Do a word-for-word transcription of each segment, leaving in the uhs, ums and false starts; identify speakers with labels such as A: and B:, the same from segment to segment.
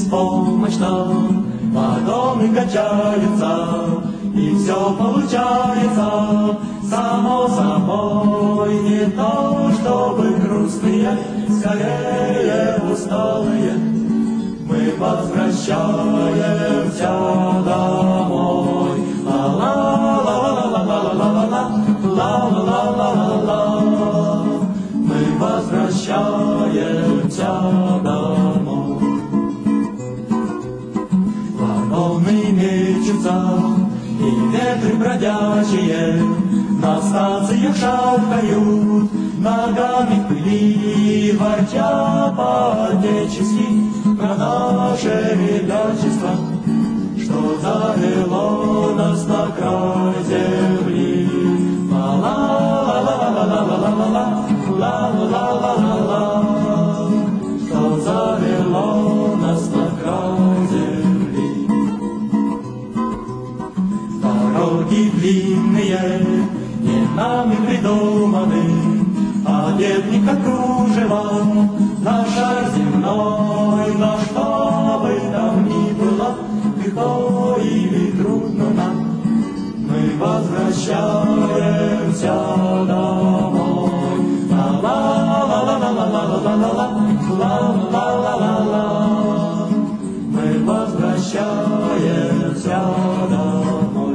A: беспомощно, вагоны качаются, и все получается само собой. Не то, чтобы грустные, скорее усталые, мы возвращаемся домой. Ла-ла-ла-ла-ла-ла-ла-ла-ла-ла-ла-ла-ла. Мы возвращаемся домой. Вагоны мечутся, и ветры бродячие на станциях шаркают, ногами в пыли ворча по-отечески про наше ребячество, что завело нас на край земли. Ла-ла-ла-ла-ла-ла-ла-ла-ла-ла-ла-ла, что завело нас на край земли. Дороги длинные, не нами придуманы, а бедника кружева, наш шар земной, но что бы там ни было, легко или трудно нам, мы возвращаемся домой. Ла-ла-ла-ла-ла-ла-ла-ла-ла-ла-ла-ла-ла. Мы возвращаемся домой.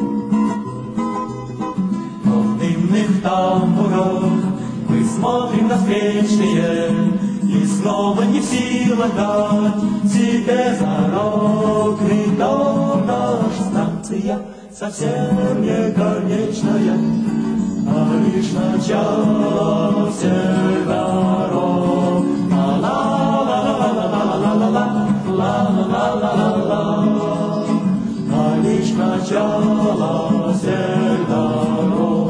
A: Но в дымных тамбурах мы смотрим на встречные, и снова не в силах дать себе зарокный дом. Наша станция совсем не конечная, а лишь начало всех дорог. Ла-ла-ла-ла-ла-ла-ла-ла-ла-ла-ла-ла, а лишь начало всех дорог.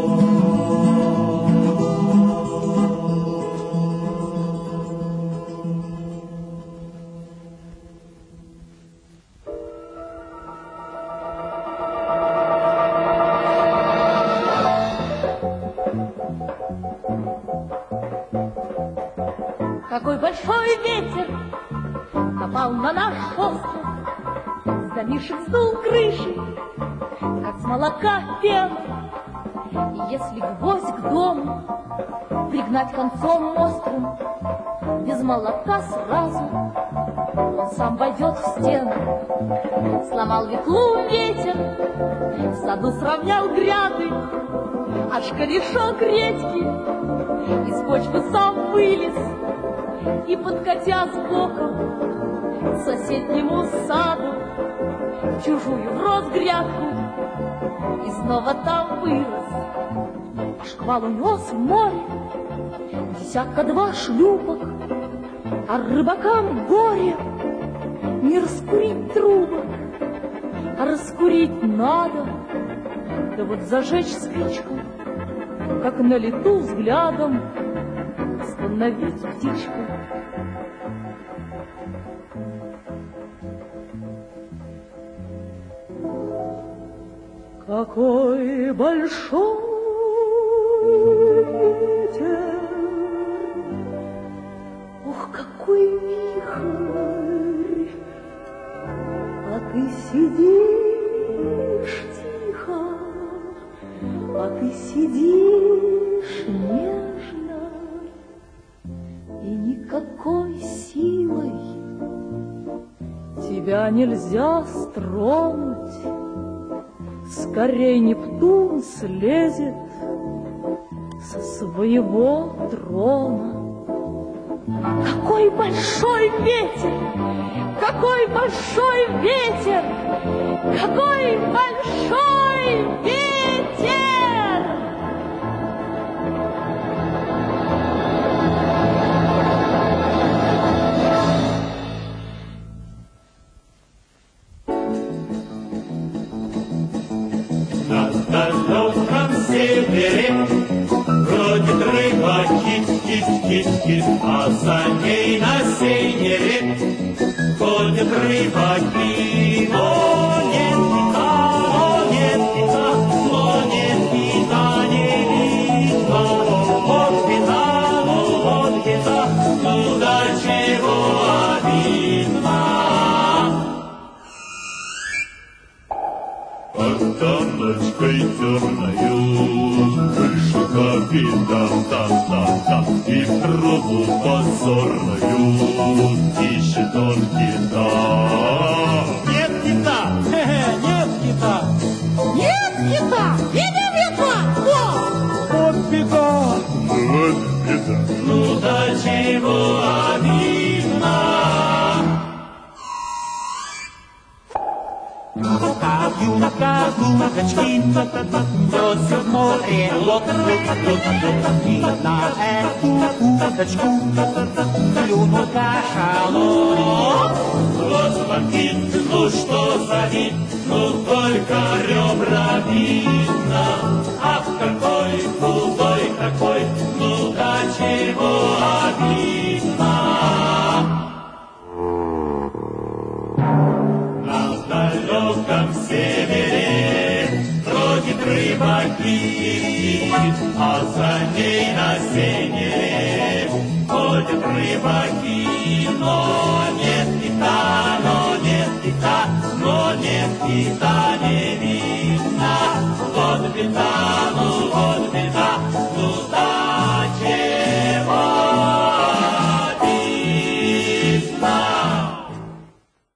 B: Какой большой ветер попал на наш остров, с домишек сдул крыши, как с молока пена. И если гвоздь к дому пригнать концом острым, без молока сразу он сам войдет в стену. Сломал ветлу ветер, в саду сравнял гряды, аж корешок редьки из почвы сам вылез. И, подкатя сбоком к соседнему саду, чужую в рот грядку, и снова там вырос. Шквал унес в море десятка-два шлюпок, а рыбакам горе не раскурить трубок, а раскурить надо, да вот зажечь спичку, как на лету взглядом остановить птичку. Какой большой ветер, ух, какой вихрь, а ты сидишь тихо, а ты сидишь нежно, и никакой силой тебя нельзя стронуть. Скорей Нептун слезет со своего трона. Какой большой ветер! Какой большой ветер! Какой большой ветер!
A: Бродит рыба, кись-кись-кись-кись, а за ней на севере ходят рыбаки. Но нет кита, но нет кита, но нет кита не видно. Вот кита, ну вот кита, ну до чего обидно. палочкой черною. Вышел капитан там-там-там и в трубу позорную ищет он кита. Нет кита! Хе-хе, нет кита!
C: Нет кита! Видим ветра!
A: Вот беда! Вот беда! Ну до чего обидно!
D: Юнка, удочки, несет в море лодку, и на эту удочку клюнул кашалот.
A: Вот бандит, ну что за вид, ну только ребра видно. Ах, какой худой такой, ну до чего обидно. На далеком севере бродит рыбаки, а за ней на севере ходят рыбаки. Но нет кита, но нет кита, но нет кита не видно. Вот беда.